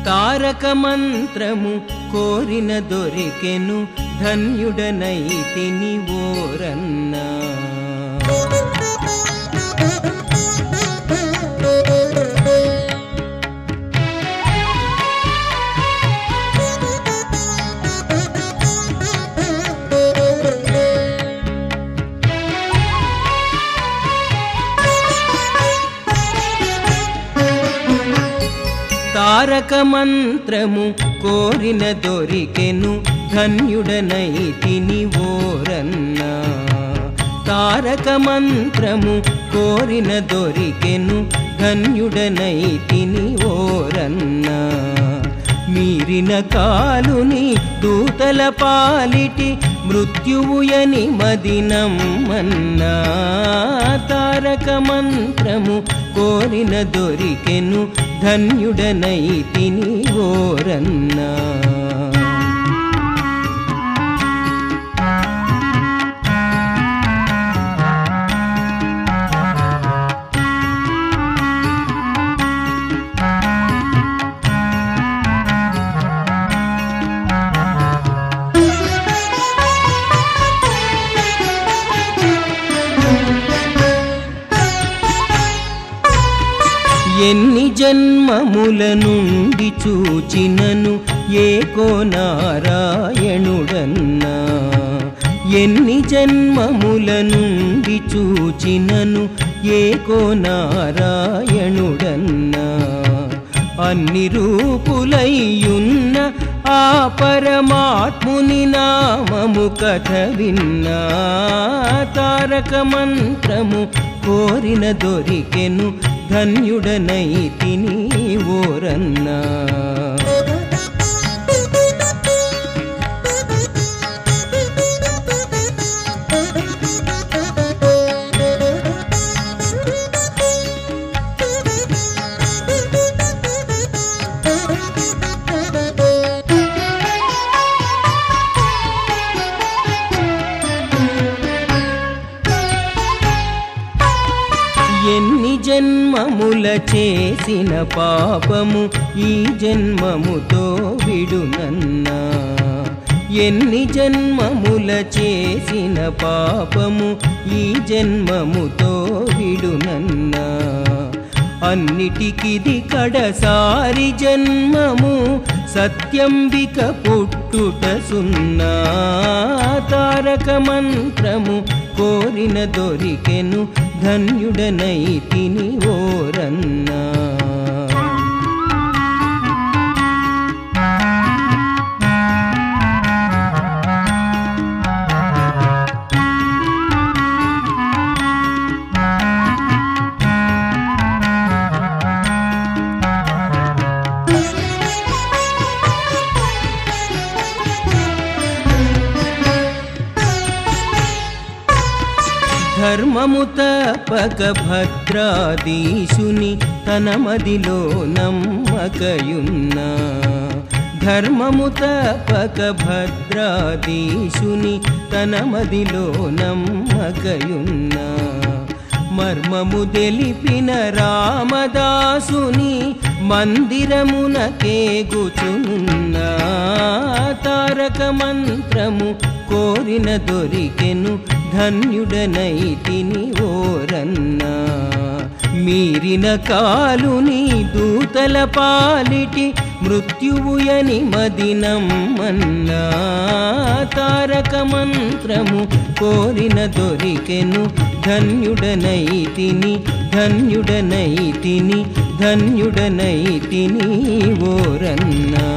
తారక మంత్రము కోరిన దొరికెను ధన్యుడనైతిని ఓరన్నా. తారక మంత్రము కోరిన దొరికెను ధన్యుడనైతిని ఓరన్నా. తారక మంత్రము కోరిన దొరికెను ధన్యుడనైతిని ఓరన్నా. మీరిన కాలుని దూతల పాలిటి మృత్యువుయని మదినమ్మన్నా. తారక మంత్రము కోరిన దొరికెను ధన్యుడనైతిని ఓరన్నా. ఎన్ని జన్మముల నుండి చూచినను ఏకో నారాయణుడన్నా. ఎన్ని జన్మముల నుండి చూచినను ఏకో నారాయణుడన్నా. అన్ని రూపులయ్యున్న ఆ పరమాత్ముని నామము కథ విన్నా. తారక మంత్రము కోరిన దొరికెను ధన్యుడనైతిని ఓరన్నా. ఎన్ని జన్మముల చేసిన పాపము ఈ జన్మముతో విడునన్నా. ఎన్ని జన్మముల చేసిన పాపము ఈ జన్మముతో విడునన్నా. అన్నిటికిది కడసారి జన్మము సత్యంబిక పుట్టుట సున్నా. తారక మంత్రము కోరిన దొరికెను ధన్యుడనైతిని ఓరన్నా. ధర్మము తపక భద్రాధీశుని తన మదిలో నమ్మకయున్నా. ధర్మము తపక భద్రాధీశుని తన మదిలో నమ్మకయున్నా. మర్మము తెలిపిన రామదాసుని మందిరమునకేగుచున్నా. తారక మంత్రము కోరిన దొరికెను ధన్యుడనైతిని ఓరన్నా. మీరిన కాలుని దూతల పాలిటి మృత్యువుయని మదినమ్మన్నా. తారక మంత్రము కోరిన దొరికెను ధన్యుడనైతిని ధన్యుడనైతిని ధన్యుడనైతిని ఓరన్నా.